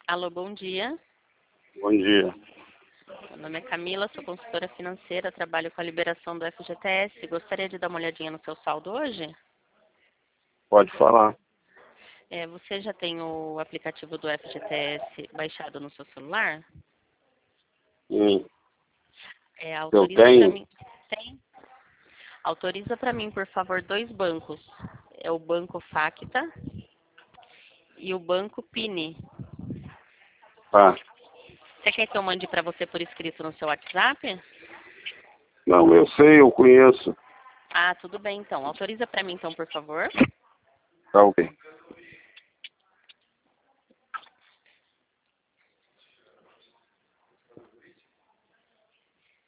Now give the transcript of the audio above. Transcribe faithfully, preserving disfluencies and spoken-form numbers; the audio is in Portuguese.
Alô, bom dia. Bom dia. Meu nome é Camila, sou consultora financeira, trabalho com a liberação do F G T S. Gostaria de dar uma olhadinha no seu saldo hoje? Pode falar. É, você já tem o aplicativo do F G T S baixado no seu celular? Hum, É, eu autoriza para tenho? mim. Tem? Autoriza para mim, por favor, dois bancos. É o Banco Facta e o Banco Pini. Tá. Você quer que eu mande para você por escrito no seu WhatsApp? Não, eu sei, eu conheço. Ah, tudo bem então. Autoriza para mim então, por favor. Tá ok.